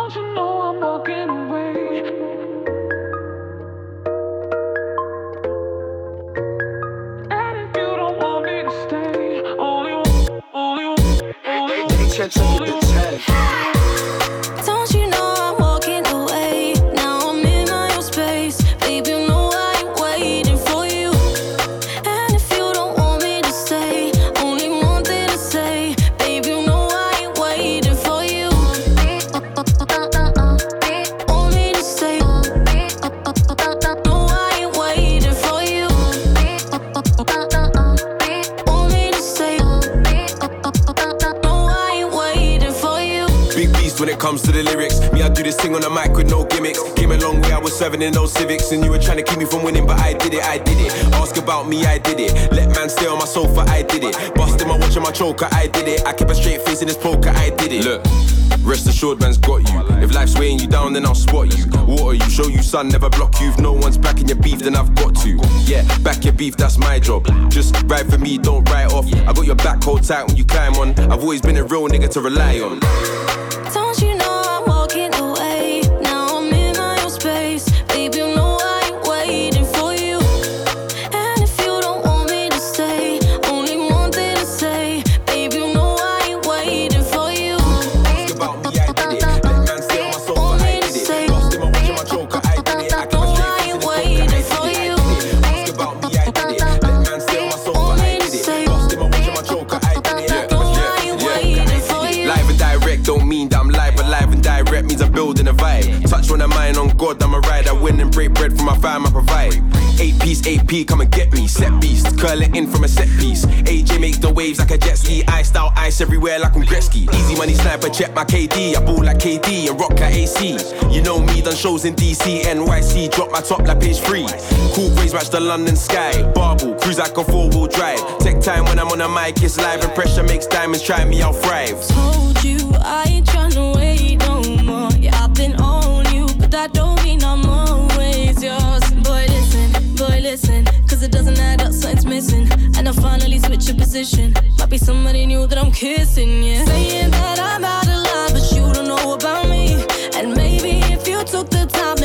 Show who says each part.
Speaker 1: Don't you know I'm walking away? And if you don't want me to stay, only
Speaker 2: Don't you know I'm walking away? Now I'm in my own space. Baby, you know I ain't waiting for you. And if you don't want me to stay, only one thing to say. Baby, you know I ain't waiting for you. Want me to stay? No, I ain't waiting for you. Want me to stay? No, I ain't waiting for you.
Speaker 3: Big beast when it comes to the lyrics. Me, I do this thing on the mic with no gimmicks. Came a long way, I was serving in those civics. And you were trying to keep me from winning, but I did it. Ask about me, I did it. Let man stay on my sofa, I did it. Busting my watch and my choker, I did it. I kept a straight face in this poker, I did it. Look, rest assured man's got you. If life's weighing you down, then I'll spot you. Water you, show you sun, never block you. If no one's backing your beef, then I've got to. Yeah, back your beef, that's my job. Just ride for me, don't write off. I got your back hold tight when you climb on. I've always been a real nigga to rely on.
Speaker 2: Don't you know I'm walking away? Now I'm in my own space. Baby, you know I ain't waiting for you. And if you don't want me to stay, only one thing to say. Baby, you know I ain't waiting for you.
Speaker 3: Ask about me, I did it. Let man stay on my sofa, I did it. Lost in my watch and my choker, I did it. I kept a straight face in this poker, I did it. Ask about me, I did it. Let man stay on my sofa, I did it. Lost in my watch and my choker, I did it. Live and direct don't mean that I'm live, but live and direct means I'm building a vibe. Touch on the mind, on God, I'm a ride. I win and break bread for my fam, I provide. 8-piece AP, come and get me. Set beast, curl it in from a set piece. AJ makes the waves like a jet ski. Iced out ice everywhere like I'm Gretzky. Easy money sniper, check my KD. I ball like KD and rock like AC. You know me, done shows in DC, NYC. Drop my top like page 3. Cool grays match the London sky. Barbell, cruise like a 4-wheel drive. Take time when I'm on the mic, it's live. And pressure makes diamonds, try me, I'll thrive.
Speaker 2: Told you I ain't tryna wait no more. Yeah, I've been on you, but that don't mean I'm always yours. Boy listen, cause it doesn't add up, something's missing. And I finally switch your position. Might be somebody new that I'm kissing, yeah. Saying that I'm out of line, but you don't know about me. And maybe if you took the time